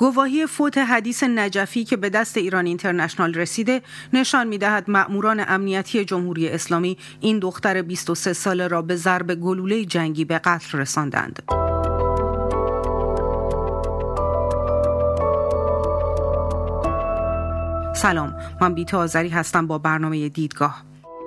گواهی فوت حدیث نجفی که به دست ایران اینترنشنال رسیده نشان می‌دهد مأموران امنیتی جمهوری اسلامی این دختر 23 ساله را به ضرب گلوله جنگی به قتل رساندند. سلام، من بیتا آذری هستم با برنامه دیدگاه.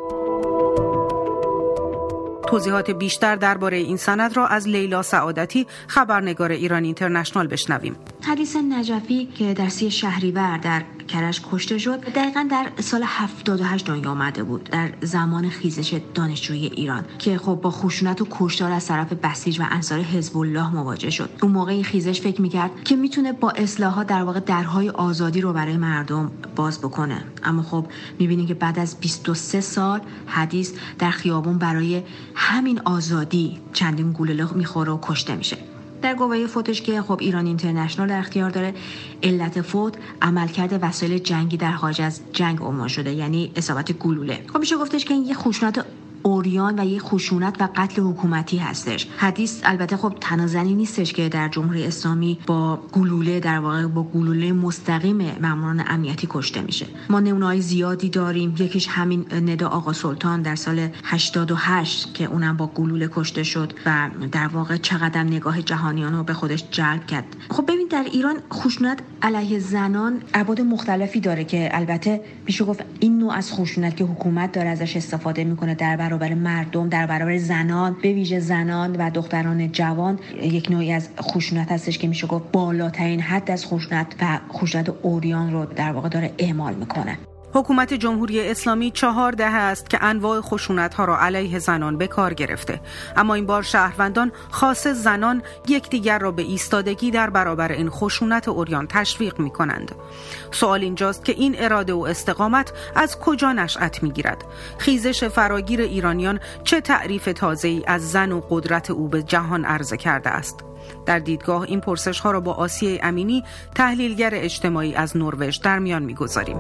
توضیحات بیشتر درباره این سند را از لیلا سعادتی، خبرنگار ایران اینترنشنال بشنویم. حدیث نجفی که در 30 شهریور در کرج کشته شد، دقیقاً در سال 78 دنیا آمده بود، در زمان خیزش دانشجویی ایران که خب با خشونت و کشتار از طرف بسیج و انصار حزب الله مواجه شد. اون موقع این خیزش فکر می‌کرد که میتونه با اصلاحات در واقع درهای آزادی رو برای مردم باز بکنه، اما خب می‌بینیم که بعد از 23 سال حدیث در خیابون برای همین آزادی چندین گلوله میخوره و کشته میشه. در گواهی فوتش که خب ایران اینترنشنال در اختیار داره، علت فوت عملکرد وسایل جنگی در خارج از جنگ عنوان شده، یعنی اصابت گلوله. خب میشه گفتش که این یه خشونت عریان و یه خشونت و قتل حکومتی هستش. حدیث البته خب تنها زنی نیستش که در جمهوری اسلامی با گلوله، در واقع با گلوله مستقیم ماموران امنیتی کشته میشه. ما نمونه‌های زیادی داریم، یکیش همین ندا آقا سلطان در سال 88 که اونم با گلوله کشته شد و در واقع چقدر نگاه جهانیان رو به خودش جلب کرد. خب ببین در ایران خشونت علیه زنان ابعاد مختلفی داره که البته میشه گفت این نوع از خشونت که حکومت داره ازش استفاده میکنه در برابر مردم، در برابر زنان، به ویژه زنان و دختران جوان، یک نوعی از خشونت هستش که میشه گفت بالاترین حد از خشونت و خشونت عریان رو در واقع داره اعمال میکنه. حکومت جمهوری اسلامی 4 دهه است که انواع خشونت‌ها را علیه زنان به کار گرفته، اما این بار شهروندان خاصه زنان یکدیگر را به ایستادگی در برابر این خشونت عریان تشویق می‌کنند. سوال اینجاست که این اراده و استقامت از کجا نشأت می‌گیرد؟ خیزش فراگیر ایرانیان چه تعریف تازه‌ای از زن و قدرت او به جهان عرضه کرده است؟ در دیدگاه این پرسش‌ها را با آسیه امینی، تحلیلگر اجتماعی از نروژ در میان می‌گذاریم.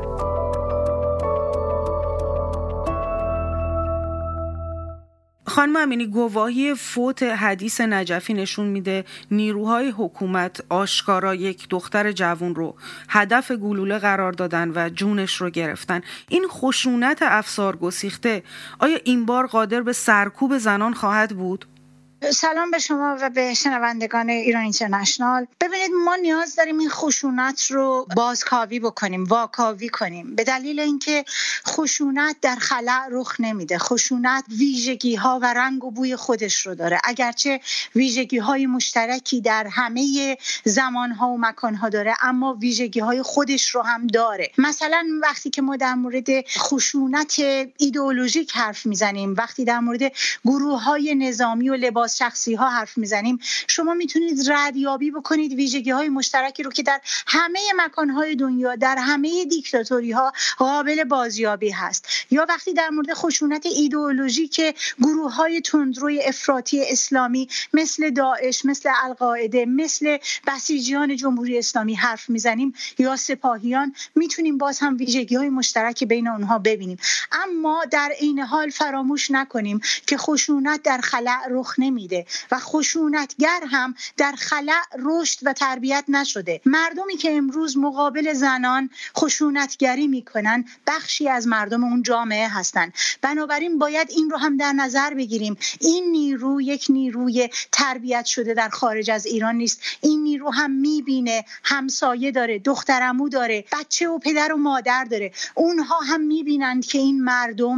خانم امینی، گواهی فوت حدیث نجفی نشون میده نیروهای حکومت آشکارا یک دختر جوان رو هدف گلوله قرار دادن و جونش رو گرفتن. این خشونت افسار گسیخته آیا این بار قادر به سرکوب زنان خواهد بود؟ سلام به شما و به شنوندگان ایران اینترنشنال. ببینید ما نیاز داریم این خشونت رو بازکاوی بکنیم، واکاوی کنیم، به دلیل اینکه خشونت در خلأ رخ نمیده. خشونت ویژگی ها و رنگ و بوی خودش رو داره، اگرچه ویژگی های مشترکی در همه زمان ها و مکان ها داره، اما ویژگی های خودش رو هم داره. مثلا وقتی که ما در مورد خشونت ایدئولوژیک حرف میزنیم، وقتی در مورد گروه های نظامی و لباس شخصی ها حرف میزنیم، شما میتونید ردیابی بکنید ویژگی های مشترکی رو که در همه مکان های دنیا، در همه دیکتاتوری ها قابل بازیابی هست. یا وقتی در مورد خشونت ایدئولوژیک گروه های تندروی افراطی اسلامی مثل داعش، مثل القاعده، مثل بسیجیان جمهوری اسلامی حرف میزنیم یا سپاهیان، میتونیم باز هم ویژگی های مشترک بین اونها ببینیم. اما در این حال فراموش نکنیم که خشونت در خلأ رخ نمیده و خشونتگر هم در خلأ رشد و تربیت نشده. مردمی که امروز مقابل زنان خشونتگری میکنن بخشی از مردم اون جامعه هستن. بنابراین باید این رو هم در نظر بگیریم. این نیرو یک نیروی تربیت شده در خارج از ایران نیست. این نیرو هم میبینه، همسایه داره، دخترعمو داره، بچه و پدر و مادر داره. اونها هم میبینند که این مردم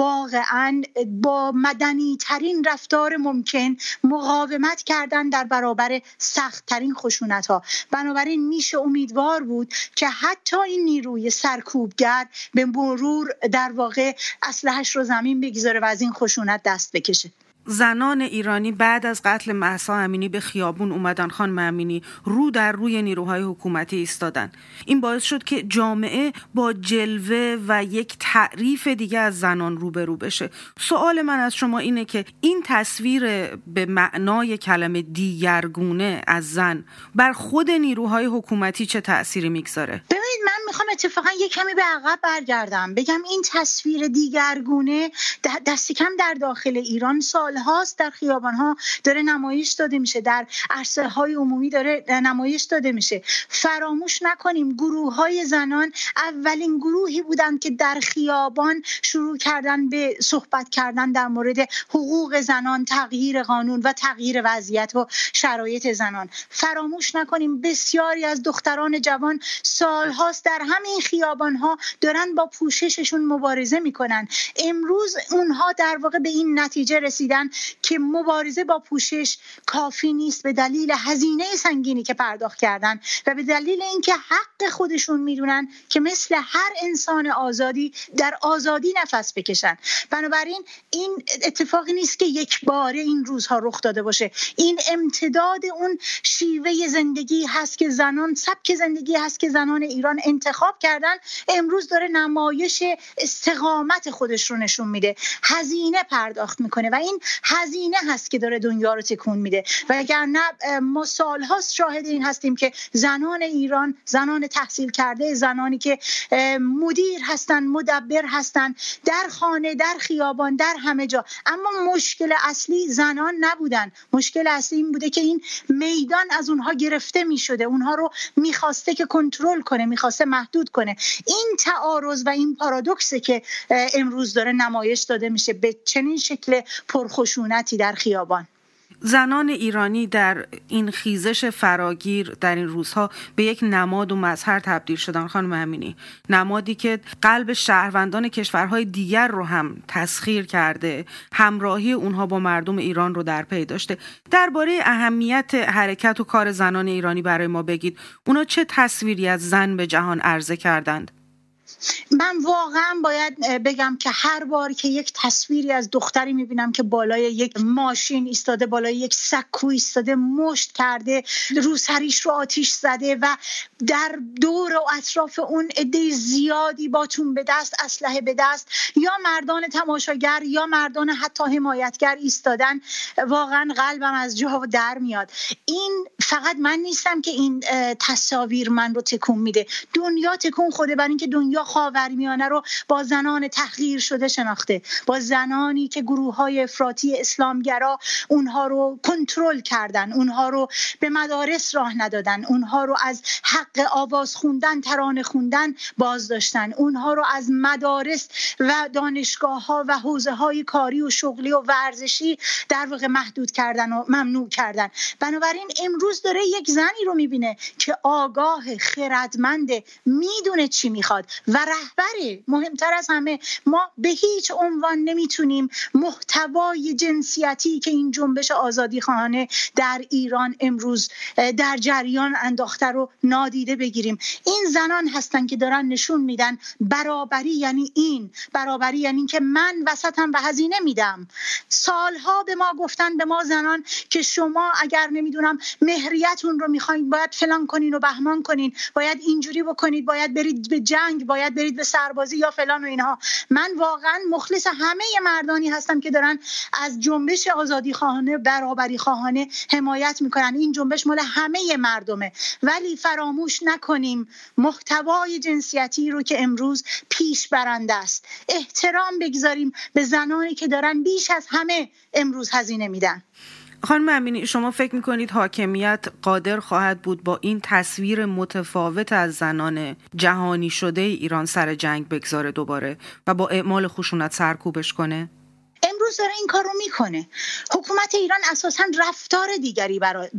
واقعا با مدنی ترین رفتار ممکن مقاومت کردن در برابر سخت ترین خشونت ها. بنابراین میشه امیدوار بود که حتی این نیروی سرکوبگر به مرور در واقع اسلحه‌اش رو زمین بگذاره و از این خشونت دست بکشه. زنان ایرانی بعد از قتل مهسا امینی به خیابون اومدن، خانم امینی، رو در روی نیروهای حکومتی ایستادن. این باعث شد که جامعه با جلوه و یک تعریف دیگه از زنان روبرو بشه. سوال من از شما اینه که این تصویر به معنای کلمه دیگرگونه از زن بر خود نیروهای حکومتی چه تأثیری میگذاره؟ ببینید، من میخوام اتفاقا یک کمی به عقب برگردم، بگم این تصویر دیگرگونه دست کم در داخل ایران سالهاست در خیابانها داره نمایش داده میشه، در عرصه های عمومی داره نمایش داده میشه. فراموش نکنیم گروه‌های زنان اولین گروهی بودند که در خیابان شروع کردن به صحبت کردن در مورد حقوق زنان، تغییر قانون و تغییر وضعیت و شرایط زنان. فراموش نکنیم بسیاری از دختران جوان سالهاست در همین خیابان‌ها دارن با پوشششون مبارزه میکنن. امروز اونها در واقع به این نتیجه رسیدن که مبارزه با پوشش کافی نیست به دلیل هزینه سنگینی که پرداخت کردن و به دلیل اینکه حق خودشون میدونن که مثل هر انسان آزادی در آزادی نفس بکشن. بنابراین این اتفاقی نیست که یک باره این روزها رخ داده باشه، این امتداد اون شیوه زندگی هست که زنان، سبک زندگی هست که زنان ایران انتخاب کردن. امروز داره نمایش استقامت خودش رو نشون میده، هزینه پرداخت میکنه و این هزینه هست که داره دنیا رو تکون میده. و اگر نه ما سالهاست شاهد این هستیم که زنان ایران، زنان تحصیل کرده، زنانی که مدیر هستن، مدبر هستن، در خانه، در خیابان، در همه جا. اما مشکل اصلی زنان نبودن، مشکل اصلی این بوده که این میدان از اونها گرفته میشده، اونها رو میخواسته که کنترل کنه، میخواسته محدود کنه. این تعارض و این پارادوکسه که امروز داره نمایش داده میشه به چنین شکل پرخشونتی در خیابان. زنان ایرانی در این خیزش فراگیر در این روزها به یک نماد و مظهر تبدیل شدن خانم امینی، نمادی که قلب شهروندان کشورهای دیگر رو هم تسخیر کرده، همراهی اونها با مردم ایران رو در پی داشته. درباره اهمیت حرکت و کار زنان ایرانی برای ما بگید، اونا چه تصویری از زن به جهان عرضه کردند؟ من واقعا باید بگم که هر بار که یک تصویری از دختری میبینم که بالای یک ماشین ایستاده، بالای یک سکو ایستاده، مشت کرده، روسریش رو آتیش زده و در دور و اطراف اون عده زیادی با تون به دست، اسلحه به دست، یا مردان تماشاگر یا مردان حتی حمایتگر ایستادن، واقعا قلبم از جا در میاد. این فقط من نیستم که این تصاویر من رو تکون میده، دنیا تکون خوده، برای اینکه دنیا خاورمیانه رو با زنان تحقیر شده شناخته، با زنانی که گروه‌های افراطی اسلامگرا اونها رو کنترل کردن، اونها رو به مدارس راه ندادن، اونها رو از حق آواز خوندن، ترانه خوندن باز داشتن، اونها رو از مدارس و دانشگاه‌ها و حوزه‌های کاری و شغلی و ورزشی در واقع محدود کردن و ممنوع کردن. بنابراین امروز داره یک زنی رو می‌بینه که آگاه، خردمند، میدونه چی میخواد و رهبره. مهمتر از همه، ما به هیچ عنوان نمیتونیم محتوای جنسیتی که این جنبش آزادی خواهانه در ایران امروز در جریان انداخته رو نادیده بگیریم. این زنان هستن که دارن نشون میدن برابری یعنی این، برابری یعنی که من وسطم و هزینه میدم. سالها به ما گفتن، به ما زنان، که شما اگر نمیدونم مهریتون رو میخواین باید فلان کنین و بهمان کنین، باید اینجوری بکنید، باید برید به جنگ، باید برید به سربازی یا فلان و اینها. من واقعا مخلص همه مردانی هستم که دارن از جنبش آزادی خواهانه، برابری خواهانه حمایت میکنن. این جنبش مال همه مردمه، ولی فراموش نکنیم محتوای جنسیتی رو که امروز پیش برنده است. احترام بگذاریم به زنانی که دارن بیش از همه امروز هزینه میدن. خانم امینی، شما فکر میکنید حاکمیت قادر خواهد بود با این تصویر متفاوت از زنان جهانی شده ایران سر جنگ بگذاره دوباره و با اعمال خشونت سرکوبش کنه؟ امروز داره این کار رو میکنه. حکومت ایران اساساً رفتار دیگری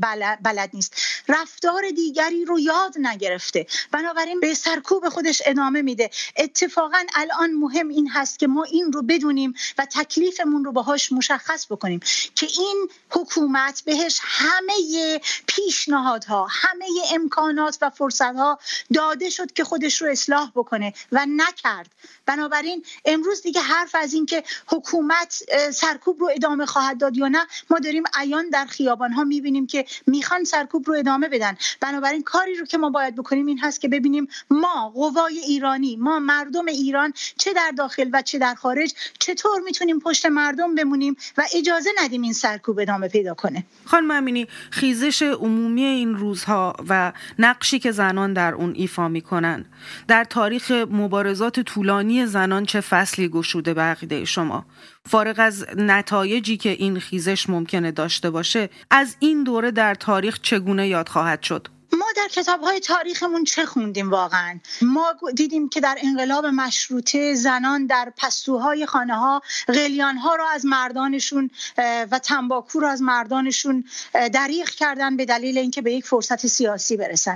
بلد نیست، رفتار دیگری رو یاد نگرفته، بنابراین به سرکوب خودش ادامه میده. اتفاقاً الان مهم این هست که ما این رو بدونیم و تکلیفمون رو باهاش مشخص بکنیم که این حکومت بهش همه پیشنهادها، همه امکانات و فرصتها داده شد که خودش رو اصلاح بکنه و نکرد. بنابراین امروز دیگه حرف از این که حکومت سرکوب رو ادامه خواهد داد یا نه. ما داریم عیان در خیابان‌ها می‌بینیم که میخوان سرکوب رو ادامه بدن. بنابراین کاری رو که ما باید بکنیم این هست که ببینیم ما قوای ایرانی، ما مردم ایران، چه در داخل و چه در خارج، چطور میتونیم پشت مردم بمونیم و اجازه ندیم این سرکوب ادامه پیدا کنه. خانم امینی، خیزش عمومی این روزها و نقشی که زنان در اون ایفا میکنن در تاریخ مبارزات طولانی زنان چه فصلی گشوده به عقیده شما؟ فارغ از نتایجی که این خیزش ممکنه داشته باشه، از این دوره در تاریخ چگونه یاد خواهد شد؟ ما در کتاب‌های تاریخمون چه خوندیم واقعا؟ ما دیدیم که در انقلاب مشروطه زنان در پستوهای خانه‌ها قلیان‌ها رو از مردانشون و تنباکو رو از مردانشون دریغ کردن به دلیل اینکه به یک فرصت سیاسی برسن.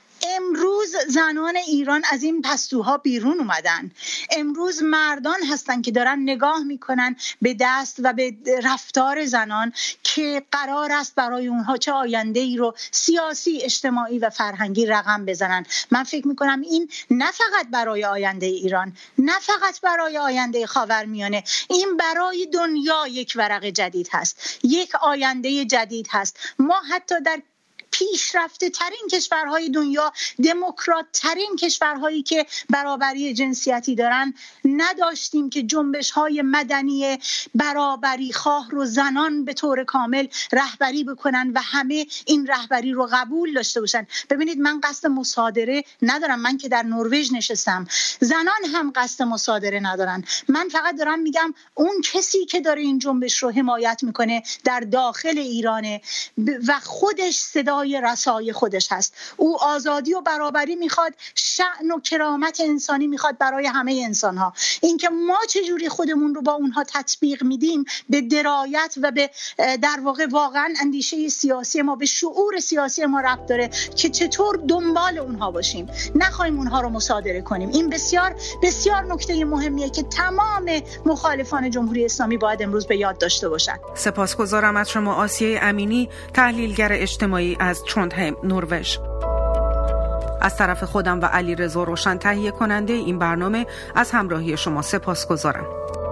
امروز زنان ایران از این پستوها بیرون اومدن. امروز مردان هستن که دارن نگاه میکنن به دست و به رفتار زنان که قرار است برای اونها چه آینده‌ای رو سیاسی، اجتماعی و فرهنگی رقم بزنن. من فکر میکنم این نه فقط برای آینده ایران، نه فقط برای آینده خاورمیانه، این برای دنیا یک ورق جدید هست، یک آینده جدید هست. ما حتی در پیشرفته ترین کشورهای دنیا، دموکرات ترین کشورهایی که برابری جنسیتی دارن، نداشتیم که جنبش های مدنی برابری خواه رو زنان به طور کامل رهبری بکنن و همه این رهبری رو قبول داشته باشن. ببینید من قصد مصادره ندارم، من که در نروژ نشستم، زنان هم قصد مصادره ندارن. من فقط دارم میگم اون کسی که داره این جنبش رو حمایت میکنه در داخل ایرانه و خودش صدا رسای خودش هست. او آزادی و برابری میخواد، شأن و کرامت انسانی میخواد برای همه انسانها. اینکه ما چجوری خودمون رو با اونها تطبیق میدیم به درایت و به در واقع واقعا اندیشه سیاسی ما، به شعور سیاسی ما ربط داره که چطور دنبال اونها باشیم، نخواهیم اونها رو مصادره کنیم. این بسیار بسیار نکته مهمیه که تمام مخالفان جمهوری اسلامی باید امروز به یاد داشته باشن. سپاسگزارم از شما آسیه امینی، تحلیلگر اجتماعی از تروندهیم، نروژ. از طرف خودم و علیرضا روشن تهیه کننده این برنامه از همراهی شما سپاسگزارم.